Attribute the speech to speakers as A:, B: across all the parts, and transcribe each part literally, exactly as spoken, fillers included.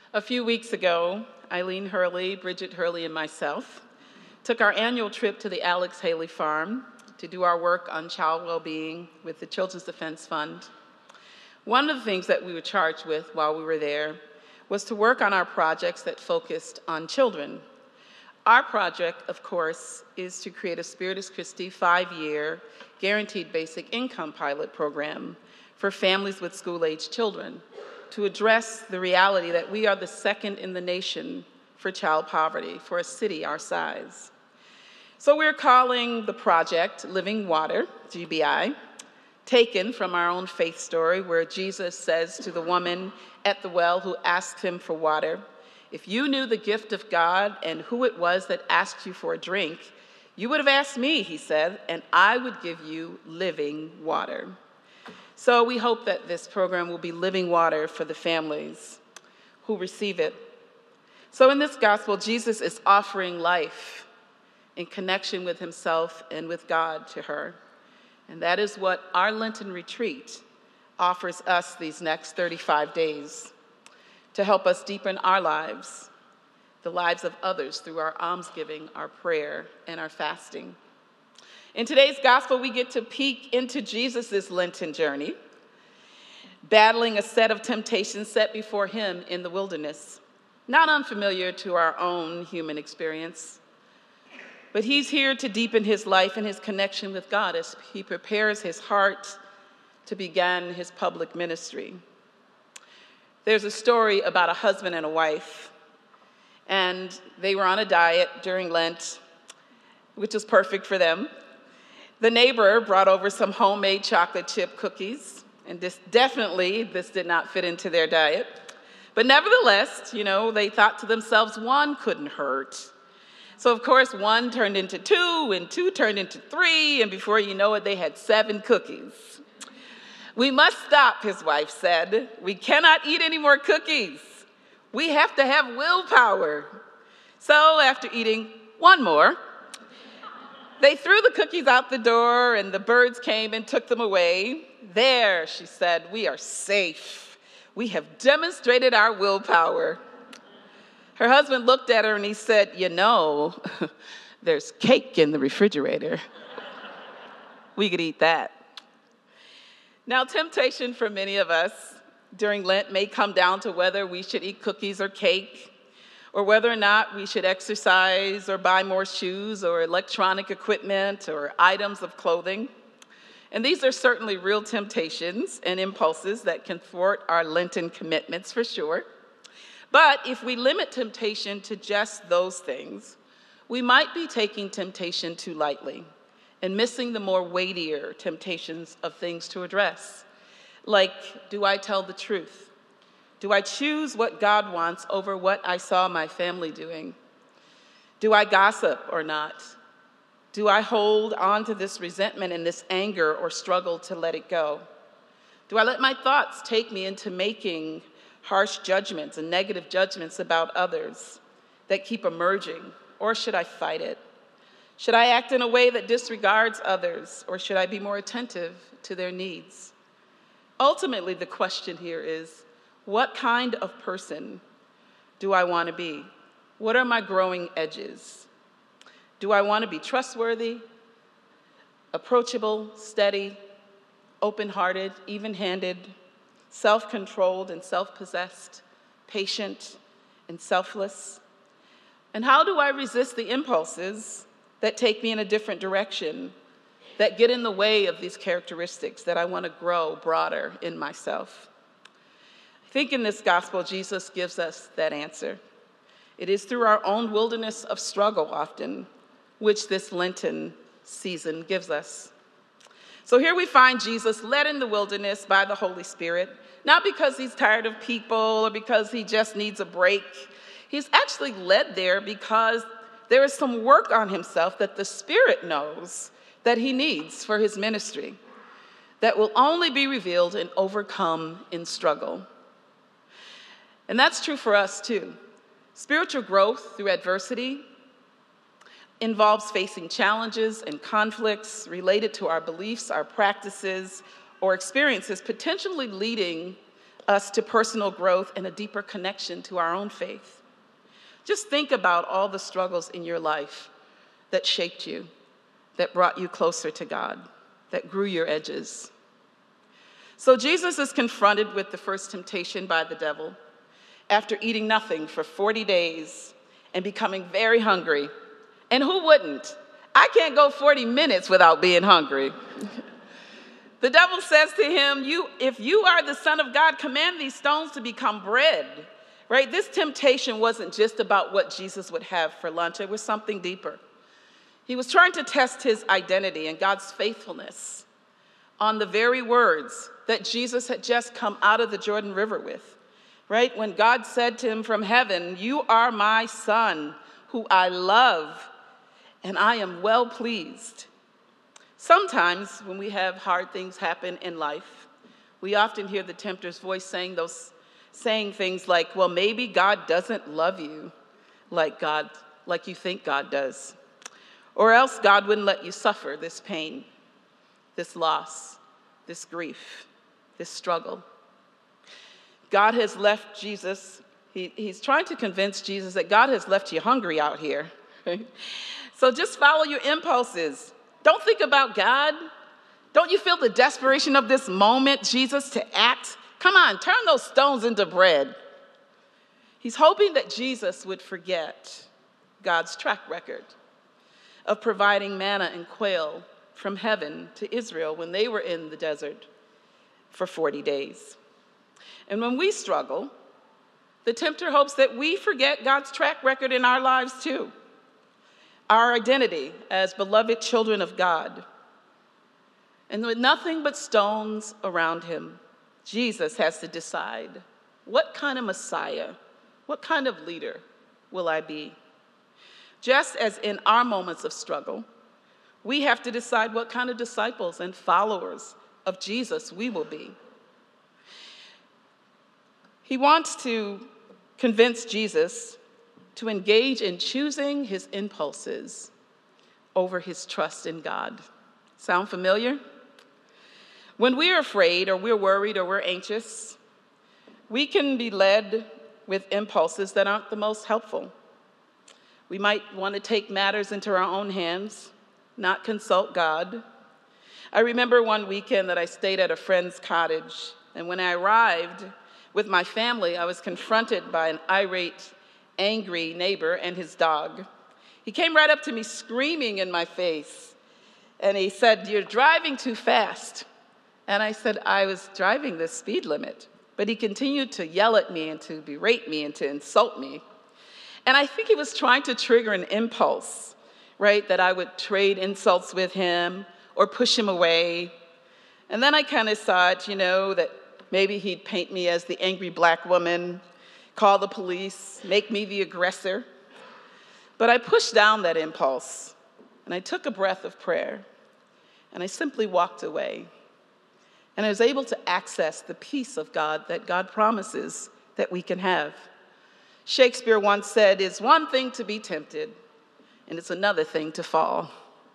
A: A few weeks ago, Eileen Hurley, Bridget Hurley, and myself took our annual trip to the Alex Haley Farm to do our work on child well-being with the Children's Defense Fund. One of the things that we were charged with while we were there was to work on our projects that focused on children. Our project, of course, is to create a Spiritus Christi five-year guaranteed basic income pilot program for families with school-age children to address the reality that we are the second in the nation for child poverty for a city our size. So we're calling the project Living Water, G B I, taken from our own faith story where Jesus says to the woman at the well who asked him for water, "If you knew the gift of God and who it was that asked you for a drink, you would have asked me," he said, "and I would give you living water." So we hope that this program will be living water for the families who receive it. So in this gospel, Jesus is offering life in connection with himself and with God to her. And that is what our Lenten retreat offers us these next thirty-five days to help us deepen our lives, the lives of others through our almsgiving, our prayer, and our fasting. In today's gospel, we get to peek into Jesus' Lenten journey, battling a set of temptations set before him in the wilderness, not unfamiliar to our own human experience. But he's here to deepen his life and his connection with God as he prepares his heart to begin his public ministry. There's a story about a husband and a wife, and they were on a diet during Lent, which was perfect for them. The neighbor brought over some homemade chocolate chip cookies, and this definitely this did not fit into their diet. But nevertheless, you know, they thought to themselves, one couldn't hurt. So of course, one turned into two, and two turned into three, and before you know it, they had seven cookies. "We must stop," his wife said. "We cannot eat any more cookies. We have to have willpower." So after eating one more, they threw the cookies out the door, and the birds came and took them away. "There," she said, "we are safe. We have demonstrated our willpower." Her husband looked at her and he said, "You know, there's cake in the refrigerator. We could eat that." Now, temptation for many of us during Lent may come down to whether we should eat cookies or cake, or whether or not we should exercise or buy more shoes or electronic equipment or items of clothing. And these are certainly real temptations and impulses that can thwart our Lenten commitments for sure. But if we limit temptation to just those things, we might be taking temptation too lightly and missing the more weightier temptations of things to address. Like, do I tell the truth? Do I choose what God wants over what I saw my family doing? Do I gossip or not? Do I hold on to this resentment and this anger or struggle to let it go? Do I let my thoughts take me into making harsh judgments and negative judgments about others that keep emerging, or should I fight it? Should I act in a way that disregards others, or should I be more attentive to their needs? Ultimately, the question here is, what kind of person do I want to be? What are my growing edges? Do I want to be trustworthy, approachable, steady, open-hearted, even-handed, self-controlled and self-possessed, patient and selfless? And how do I resist the impulses that take me in a different direction, that get in the way of these characteristics that I want to grow broader in myself? I think in this gospel, Jesus gives us that answer. It is through our own wilderness of struggle often, which this Lenten season gives us. So here we find Jesus led in the wilderness by the Holy Spirit, not because he's tired of people or because he just needs a break. He's actually led there because there is some work on himself that the Spirit knows that he needs for his ministry that will only be revealed and overcome in struggle. And that's true for us too. Spiritual growth through adversity involves facing challenges and conflicts related to our beliefs, our practices, or experiences, potentially leading us to personal growth and a deeper connection to our own faith. Just think about all the struggles in your life that shaped you, that brought you closer to God, that grew your edges. So Jesus is confronted with the first temptation by the devil after eating nothing for forty days and becoming very hungry. And who wouldn't? I can't go forty minutes without being hungry. The devil says to him, "You, if you are the Son of God, command these stones to become bread." Right? This temptation wasn't just about what Jesus would have for lunch. It was something deeper. He was trying to test his identity and God's faithfulness on the very words that Jesus had just come out of the Jordan River with. Right? When God said to him from heaven, "You are my Son, who I love, and I am well pleased." Sometimes when we have hard things happen in life, we often hear the tempter's voice saying those, saying things like, "Well, maybe God doesn't love you like God, like you think God does. Or else God wouldn't let you suffer this pain, this loss, this grief, this struggle." God has left Jesus, he, he's trying to convince Jesus that God has left you hungry out here. Right? So just follow your impulses. Don't think about God. Don't you feel the desperation of this moment, Jesus, to act? Come on, turn those stones into bread. He's hoping that Jesus would forget God's track record of providing manna and quail from heaven to Israel when they were in the desert for forty days. And when we struggle, the tempter hopes that we forget God's track record in our lives too. Our identity as beloved children of God. And with nothing but stones around him, Jesus has to decide, what kind of Messiah, what kind of leader will I be? Just as in our moments of struggle, we have to decide what kind of disciples and followers of Jesus we will be. He wants to convince Jesus to engage in choosing his impulses over his trust in God. Sound familiar? When we're afraid or we're worried or we're anxious, we can be led with impulses that aren't the most helpful. We might want to take matters into our own hands, not consult God. I remember one weekend that I stayed at a friend's cottage, and when I arrived with my family, I was confronted by an irate, angry neighbor and his dog. He came right up to me screaming in my face, and he said, "You're driving too fast." And I said, "I was driving the speed limit." But he continued to yell at me and to berate me and to insult me. And I think he was trying to trigger an impulse, right, that I would trade insults with him or push him away. And then I kind of thought, you know, that maybe he'd paint me as the angry black woman, call the police, make me the aggressor. But I pushed down that impulse, and I took a breath of prayer, and I simply walked away. And I was able to access the peace of God that God promises that we can have. Shakespeare once said, "It's one thing to be tempted, and it's another thing to fall."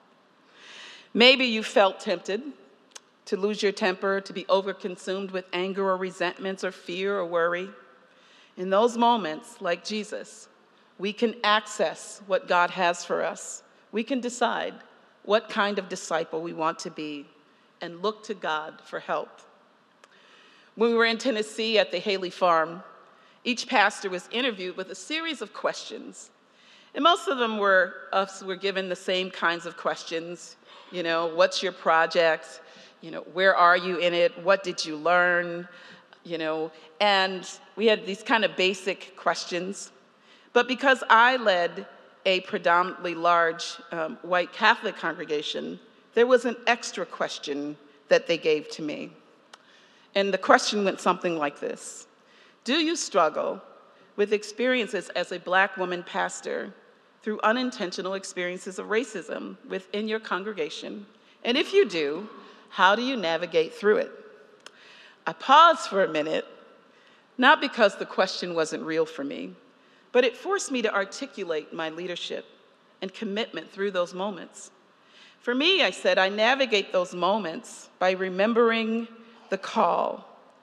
A: Maybe you felt tempted to lose your temper, to be overconsumed with anger or resentments or fear or worry. In those moments, like Jesus, we can access what God has for us. We can decide what kind of disciple we want to be and look to God for help. When we were in Tennessee at the Haley Farm, each pastor was interviewed with a series of questions. And most of them were, us were given the same kinds of questions. You know, what's your project? You know, where are you in it? What did you learn? You know, and we had these kind of basic questions. But because I led a predominantly large um, white Catholic congregation, there was an extra question that they gave to me. And the question went something like this: do you struggle with experiences as a black woman pastor through unintentional experiences of racism within your congregation? And if you do, how do you navigate through it? I paused for a minute, not because the question wasn't real for me, but it forced me to articulate my leadership and commitment through those moments. For me, I said, I navigate those moments by remembering the call,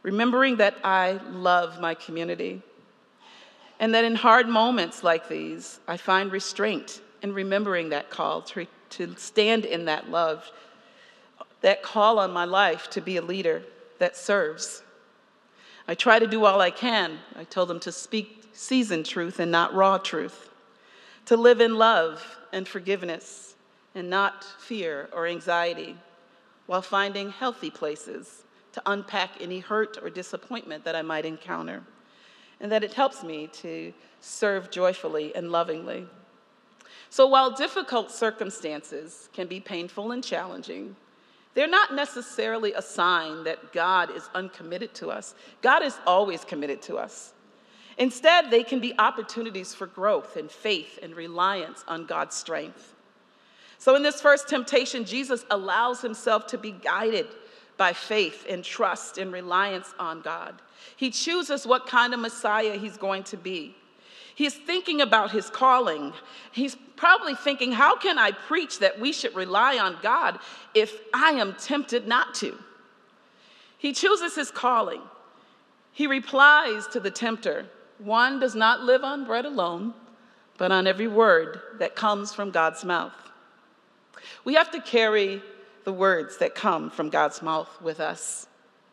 A: remembering that I love my community, and that in hard moments like these, I find restraint in remembering that call to, to stand in that love, that call on my life to be a leader that serves. I try to do all I can. I told them to speak seasoned truth and not raw truth, to live in love and forgiveness and not fear or anxiety, while finding healthy places to unpack any hurt or disappointment that I might encounter, and that it helps me to serve joyfully and lovingly. So while difficult circumstances can be painful and challenging, they're not necessarily a sign that God is uncommitted to us. God is always committed to us. Instead, they can be opportunities for growth and faith and reliance on God's strength. So in this first temptation, Jesus allows himself to be guided by faith and trust and reliance on God. He chooses what kind of Messiah he's going to be. He's thinking about his calling. He's probably thinking, how can I preach that we should rely on God if I am tempted not to? He chooses his calling. He replies to the tempter, one does not live on bread alone, but on every word that comes from God's mouth. We have to carry the words that come from God's mouth with us.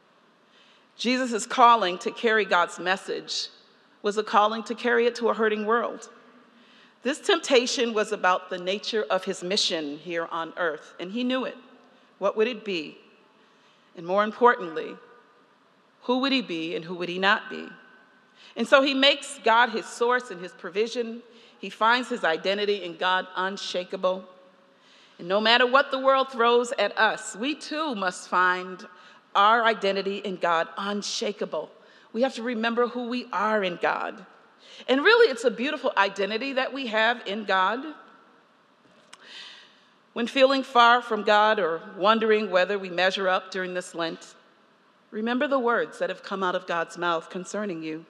A: Jesus' calling to carry God's message was a calling to carry it to a hurting world. This temptation was about the nature of his mission here on earth, and he knew it. What would it be? And more importantly, who would he be and who would he not be? And so he makes God his source and his provision. He finds his identity in God unshakable. And no matter what the world throws at us, we too must find our identity in God unshakable. We have to remember who we are in God. And really, it's a beautiful identity that we have in God. When feeling far from God or wondering whether we measure up during this Lent, remember the words that have come out of God's mouth concerning you.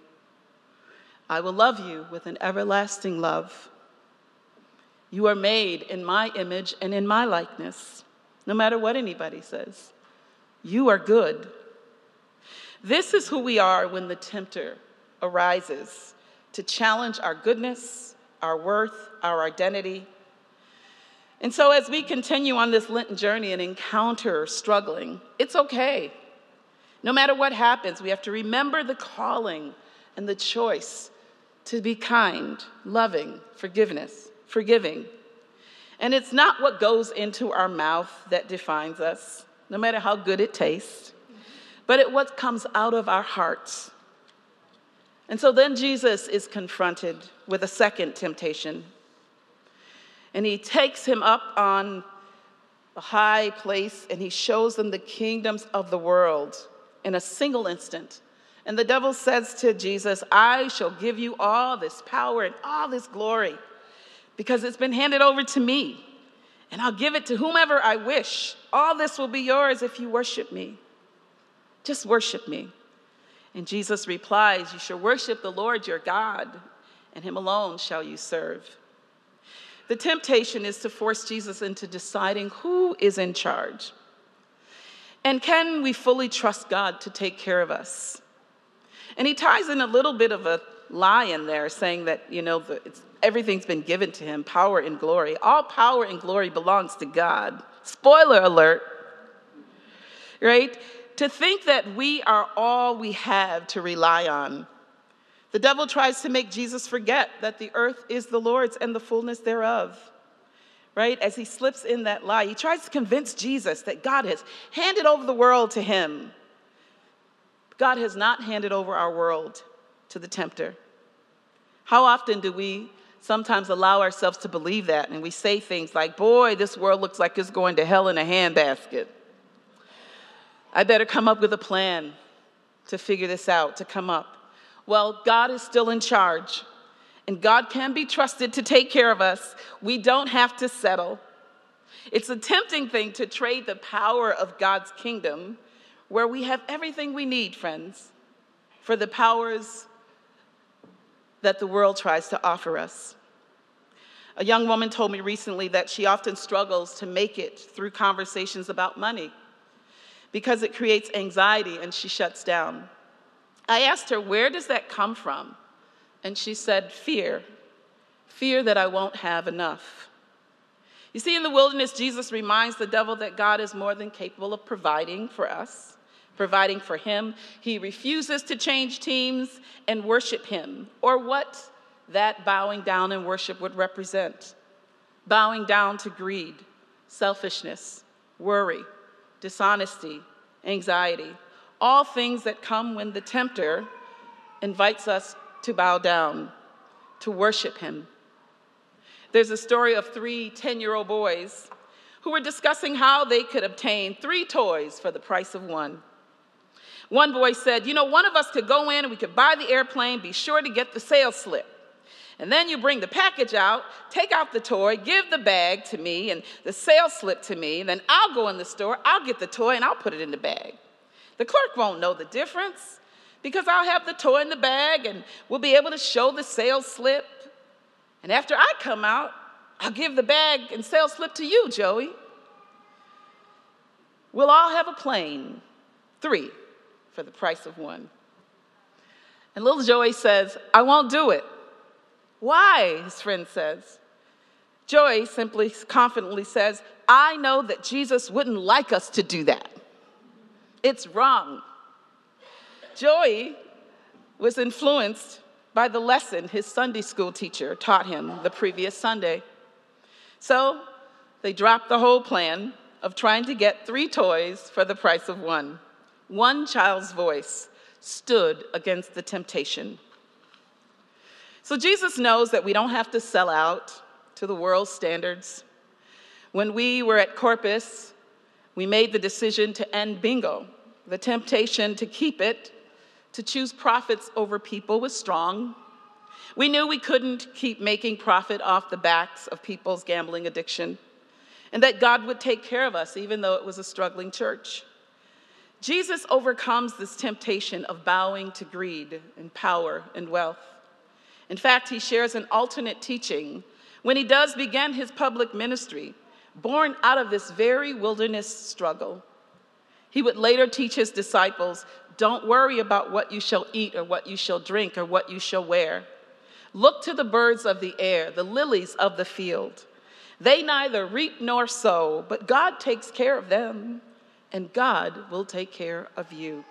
A: I will love you with an everlasting love. You are made in my image and in my likeness, no matter what anybody says. You are good. This is who we are when the tempter arises to challenge our goodness, our worth, our identity. And so as we continue on this Lenten journey and encounter struggling, it's okay. No matter what happens, we have to remember the calling and the choice to be kind, loving, forgiveness, forgiving. And it's not what goes into our mouth that defines us, no matter how good it tastes, but it what comes out of our hearts. And so then Jesus is confronted with a second temptation. And he takes him up on a high place and he shows them the kingdoms of the world in a single instant. And the devil says to Jesus, I shall give you all this power and all this glory because it's been handed over to me. And I'll give it to whomever I wish. All this will be yours if you worship me. Just worship me. And Jesus replies, you shall worship the Lord your God, and him alone shall you serve. The temptation is to force Jesus into deciding who is in charge. And can we fully trust God to take care of us? And he ties in a little bit of a lie in there, saying that, you know, the, it's, everything's been given to him, power and glory. All power and glory belongs to God. Spoiler alert, right? To think that we are all we have to rely on. The devil tries to make Jesus forget that the earth is the Lord's and the fullness thereof, right? As he slips in that lie, he tries to convince Jesus that God has handed over the world to him. God has not handed over our world to the tempter. How often do we sometimes allow ourselves to believe that? And we say things like, boy, this world looks like it's going to hell in a handbasket. I better come up with a plan to figure this out, to come up. Well, God is still in charge, and God can be trusted to take care of us. We don't have to settle. It's a tempting thing to trade the power of God's kingdom, where we have everything we need, friends, for the powers that the world tries to offer us. A young woman told me recently that she often struggles to make it through conversations about money, because it creates anxiety and she shuts down. I asked her, where does that come from? And she said, fear. Fear that I won't have enough. You see, in the wilderness, Jesus reminds the devil that God is more than capable of providing for us, providing for him. He refuses to change teams and worship him, or what that bowing down in worship would represent. Bowing down to greed, selfishness, worry, dishonesty, anxiety, all things that come when the tempter invites us to bow down, to worship him. There's a story of three ten-year-old boys who were discussing how they could obtain three toys for the price of one. One boy said, you know, one of us could go in and we could buy the airplane, be sure to get the sales slip. And then you bring the package out, take out the toy, give the bag to me and the sales slip to me, and then I'll go in the store, I'll get the toy, and I'll put it in the bag. The clerk won't know the difference because I'll have the toy in the bag and we'll be able to show the sales slip. And after I come out, I'll give the bag and sales slip to you, Joey. We'll all have a plane, three, for the price of one. And little Joey says, I won't do it. Why? His friend says. Joey simply, confidently says, I know that Jesus wouldn't like us to do that. It's wrong. Joey was influenced by the lesson his Sunday school teacher taught him the previous Sunday. So they dropped the whole plan of trying to get three toys for the price of one. One child's voice stood against the temptation. So Jesus knows that we don't have to sell out to the world's standards. When we were at Corpus, we made the decision to end bingo. The temptation to keep it, to choose profits over people was strong. We knew we couldn't keep making profit off the backs of people's gambling addiction, and that God would take care of us even though it was a struggling church. Jesus overcomes this temptation of bowing to greed and power and wealth. In fact, he shares an alternate teaching when he does begin his public ministry, born out of this very wilderness struggle. He would later teach his disciples, don't worry about what you shall eat or what you shall drink or what you shall wear. Look to the birds of the air, the lilies of the field. They neither reap nor sow, but God takes care of them, and God will take care of you.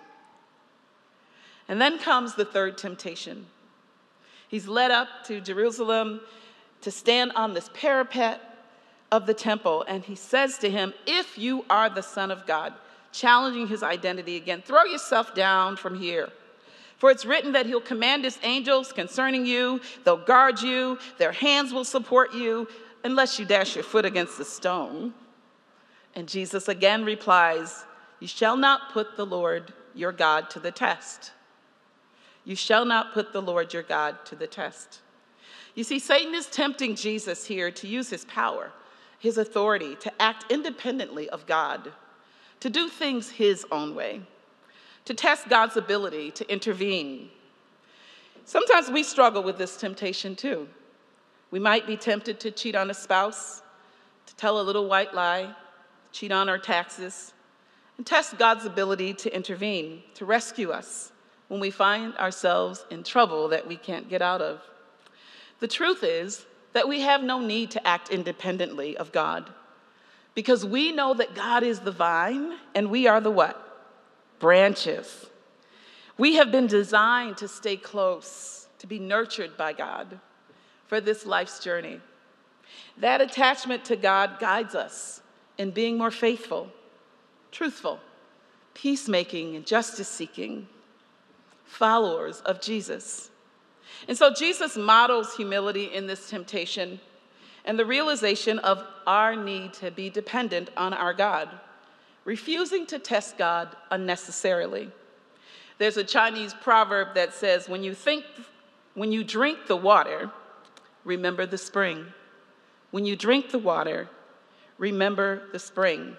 A: And then comes the third temptation. He's led up to Jerusalem to stand on this parapet of the temple, and he says to him, if you are the Son of God, challenging his identity again, throw yourself down from here. For it's written that he'll command his angels concerning you, they'll guard you, their hands will support you, unless you dash your foot against the stone. And Jesus again replies, you shall not put the Lord your God to the test. You shall not put the Lord your God to the test. You see, Satan is tempting Jesus here to use his power, his authority, to act independently of God, to do things his own way, to test God's ability to intervene. Sometimes we struggle with this temptation too. We might be tempted to cheat on a spouse, to tell a little white lie, cheat on our taxes, and test God's ability to intervene, to rescue us when we find ourselves in trouble that we can't get out of. The truth is that we have no need to act independently of God, because we know that God is the vine and we are the what? Branches. We have been designed to stay close, to be nurtured by God for this life's journey. That attachment to God guides us in being more faithful, truthful, peacemaking, and justice-seeking followers of Jesus. And so Jesus models humility in this temptation and the realization of our need to be dependent on our God, refusing to test God unnecessarily. There's a Chinese proverb that says, when you think, when you drink the water, remember the spring. When you drink the water, remember the spring.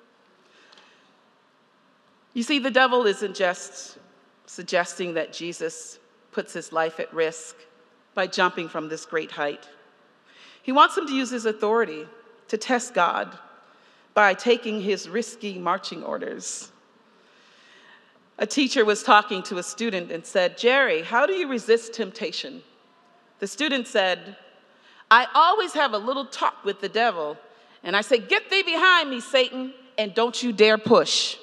A: You see, the devil isn't just suggesting that Jesus puts his life at risk by jumping from this great height. He wants him to use his authority to test God by taking his risky marching orders A teacher was talking to a student and said, "Jerry, how do you resist temptation?" The student said, "I always have a little talk with the devil, and I say, 'Get thee behind me, Satan, and don't you dare push.'"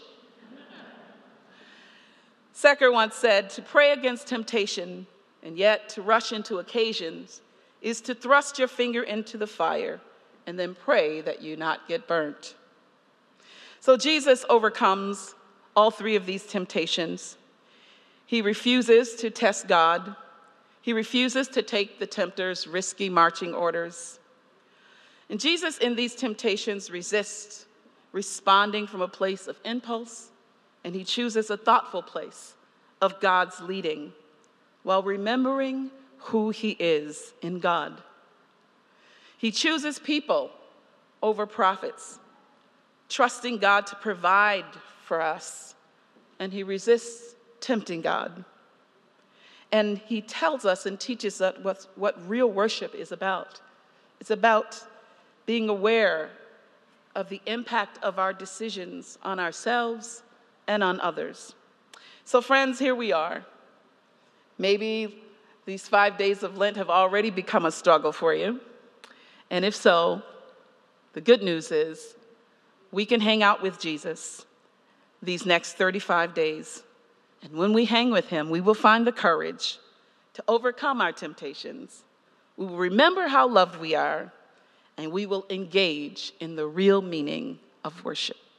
A: Secker once said, "To pray against temptation and yet to rush into occasions is to thrust your finger into the fire and then pray that you not get burnt." So Jesus overcomes all three of these temptations. He refuses to test God. He refuses to take the tempter's risky marching orders. And Jesus in these temptations resists responding from a place of impulse, and he chooses a thoughtful place of God's leading while remembering who he is in God. He chooses people over prophets, trusting God to provide for us, and he resists tempting God. And he tells us and teaches us what, what real worship is about. It's about being aware of the impact of our decisions on ourselves and on others. So friends, here we are. Maybe these five days of Lent have already become a struggle for you. And if so, the good news is we can hang out with Jesus these next thirty-five days. And when we hang with him, we will find the courage to overcome our temptations. We will remember how loved we are, and we will engage in the real meaning of worship.